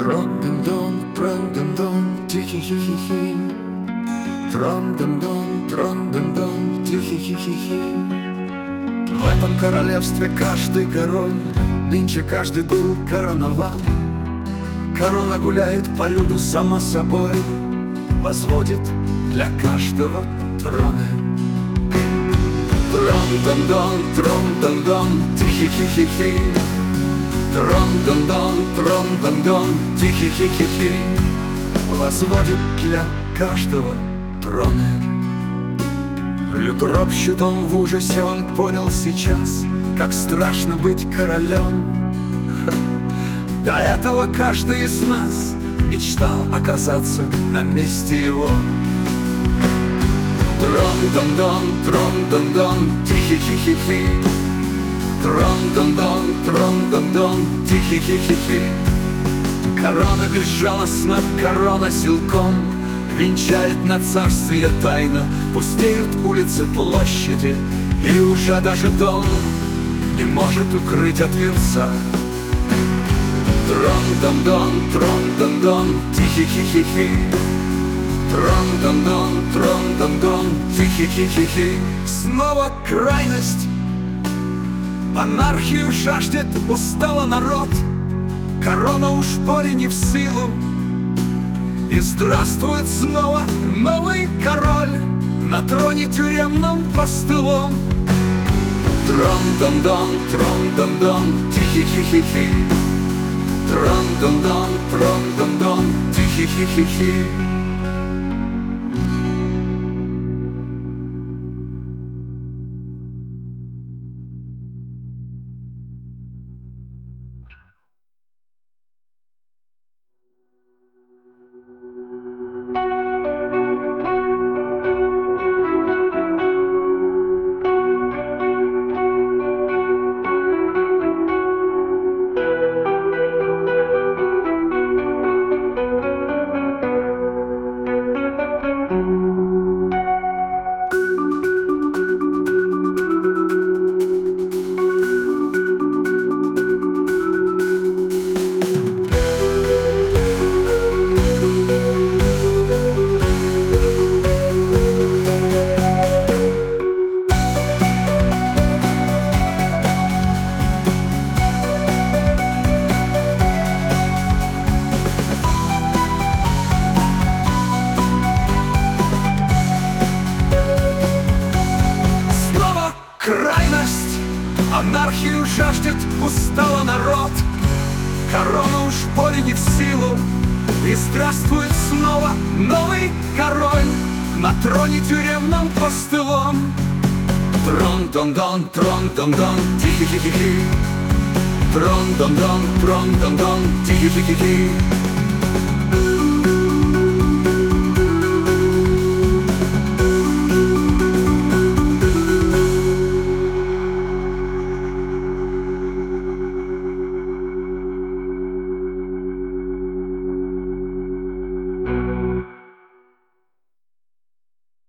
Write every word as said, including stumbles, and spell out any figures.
Трон-дон-дон, трон-дон-дон, тихи-хи-хи-хи. Трон-дон-дон, трон-дон-дон, тихи-хи-хи-хи. В этом королевстве каждый король, нынче каждый был коронован. Корона гуляет по люду сама собой, возводит для каждого троны. Трон-дон-дон, трон-дон-дон, тихи-хи-хи-хи. Трон-дон-дон, трон-дон-дон, тихи-хи-хи-хи. Возводит для каждого троны. Люд ропщет он в ужасе, он понял сейчас, как страшно быть королем. До этого каждый из нас мечтал оказаться на месте его. Трон-дон-дон, трон-дон-дон, тихи-хи-хи-хи. Трон-дон-дон, трон-дон-дон, тихи-хи-хи-хи. Корона безжалостна, корона силком венчает на царствие тайна. Пустеют улицы, площади, и уже даже дом не может укрыть от венца. Трон-дон-дон, трон-дон-дон, тихи-хи-хи-хи. Трон-дон-дон, трон-дон-дон, тихи-хи-хи-хи. Снова крайность, анархию жаждет, устала народ. Корона уж более не в силу, и здравствует снова новый король на троне тюремном постылом. Трон-дон-дон, трон-дон-дон, тихи-хи-хи-хи. Трон-дон-дон, трон-дон-дон, тихи-хи-хи-хи. Крайность, анархию жаждет, устала народ. Корона уж более не в силу, и здравствует снова новый король на троне тюремном постылом. Трон-дон-дон, трон-дон-дон, тихи-хи-хи-хи. Трон-дон-дон, трон-дон-дон, тихи-хи-хи-хи.